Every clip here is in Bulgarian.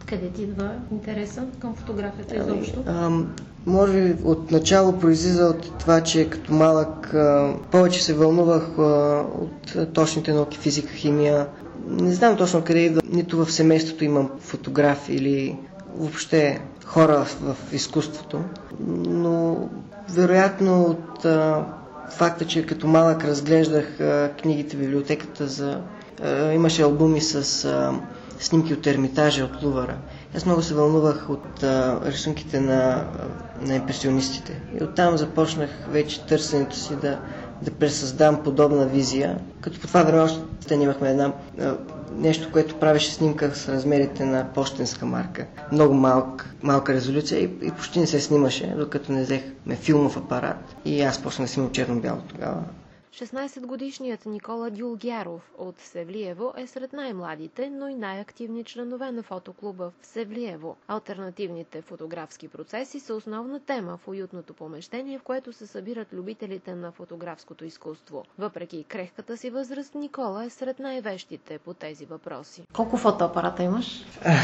Къде ти идва интереса към фотографията изобщо? Може би от начало произлиза от това, че като малък повече се вълнувах от точните науки, физика, химия. Не знам точно къде идва, нито в семейството имам фотографи или въобще хора в изкуството, но вероятно от факта, че като малък разглеждах книгите в библиотеката, имаше албуми с снимки от Ермитажа, от Лувъра. Аз много се вълнувах от рисунките на импресионистите. И оттам започнах вече търсенето си да пресъздам подобна визия. Като по това време още имахме нещо, което правеше снимка с размерите на пощенска марка. Много малка резолюция и почти не се снимаше, докато не взехме филмов апарат. И аз почнах да снимам черно-бяло тогава. 16-годишният Никола Дюлгяров от Севлиево е сред най-младите, но и най-активни членове на фотоклуба в Севлиево. Алтернативните фотографски процеси са основна тема в уютното помещение, в което се събират любителите на фотографското изкуство. Въпреки крехката си възраст, Никола е сред най-вещите по тези въпроси. Колко фотоапарата имаш?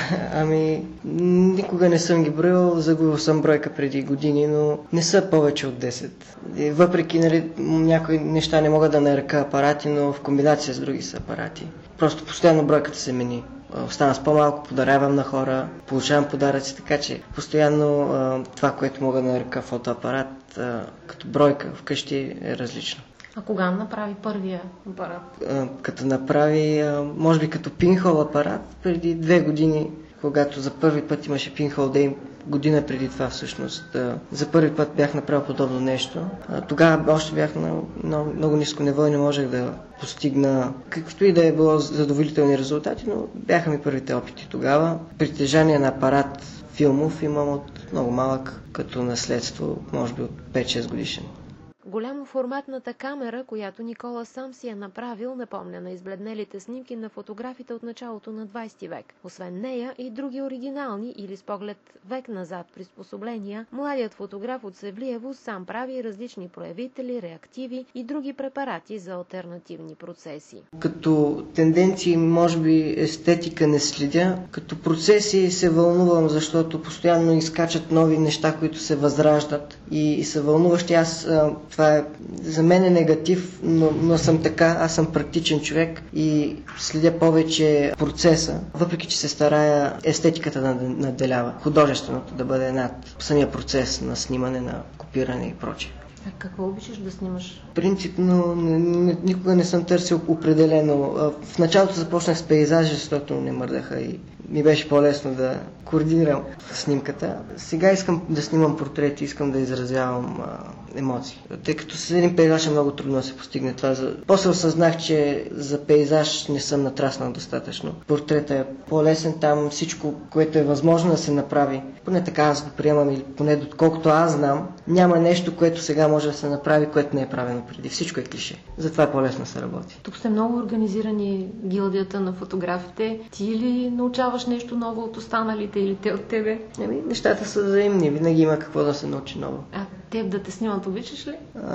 Никога не съм ги броил, загубил съм бройка преди години, но не са повече от 10. И въпреки някои неща не мога да нарека апарати, но в комбинация с други са апарати. Просто постоянно бройката се мени. Остана с по-малко, подарявам на хора, получавам подаръци, така че постоянно това, което мога да нарека фотоапарат, като бройка вкъщи е различно. А кога направи първия апарат? Като направи, може би като пинхол апарат, преди 2 години, когато за първи път имаше пинхол дей, година преди това всъщност. За първи път бях направил подобно нещо. Тогава още бях на много ниско ниво и не можех да постигна каквито и да е било задоволителни резултати, но бяха ми първите опити тогава. Притежание на апарат филмов имам от много малък, като наследство, може би от 5-6 годишен. Голямоформатната камера, която Никола сам си е направил, напомня на избледнелите снимки на фотографите от началото на 20 век. Освен нея и други оригинални или с поглед век назад приспособления, младият фотограф от Севлиево сам прави различни проявители, реактиви и други препарати за алтернативни процеси. Като тенденции, може би естетика не следя, като процеси се вълнувам, защото постоянно изкачат нови неща, които се възраждат и са вълнуващи. Това за мен е негатив, но съм така, аз съм практичен човек и следя повече процеса, въпреки че се старая естетиката да наделява, художественото да бъде над самия процес на снимане, на копиране и прочее. А какво обичаш да снимаш? Принципно никога не съм търсил определено. В началото започнах с пейзажи, защото не мърдаха и ми беше по-лесно да координирам снимката. Сега искам да снимам портрети, искам да изразявам емоции. Тъй като с един пейзаж е много трудно да се постигне това. После осъзнах, че за пейзаж не съм натраснал достатъчно. Портретът е по-лесен, там всичко, което е възможно да се направи. Поне така аз го приемам или поне доколкото аз знам, няма нещо, което сега може да се направи, което не е правено преди. Всичко е клише. Затова е по-лесно да се работи. Тук сте много организирани, гилдията на фотографите. Ти ли научаваш нещо ново от останалите или те от тебе? Нещата са взаимни. Винаги има какво да се научи ново. А теб да те снимат обичаш ли?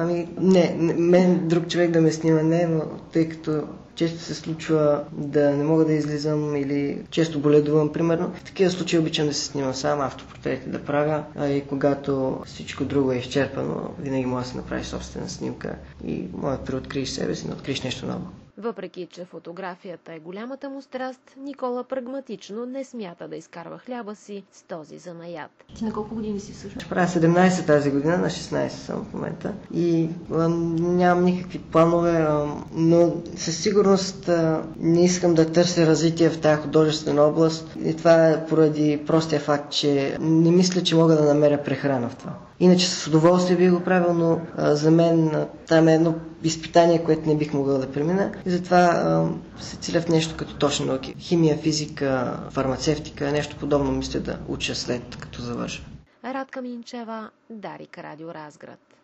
Не, мен друг човек да ме снима не, но тъй като често се случва да не мога да излизам или често боледувам, примерно. В такива случаи обичам да се снимам сам, автопортрети да правя, а и когато всичко друго е изчерпано, винаги може да се направи собствена снимка и може да преоткриеш себе си, да откриеш нещо ново. Въпреки че фотографията е голямата му страст, Никола прагматично не смята да изкарва хляба си с този занаят. Ти на колко години си всъщност? Правя 17 тази година, на 16 съм в момента и нямам никакви планове, но със сигурност не искам да търся развитие в тази художествена област и това е поради простия факт, че не мисля, че мога да намеря прехрана в това. Иначе с удоволствие би го правил, но за мен там е едно изпитание, което не бих могъл да премина. И затова се целя в нещо като точни науки. Химия, физика, фармацевтика, нещо подобно мисля да уча след като завърша. Радка Минчева, Дарик, Радио Разград.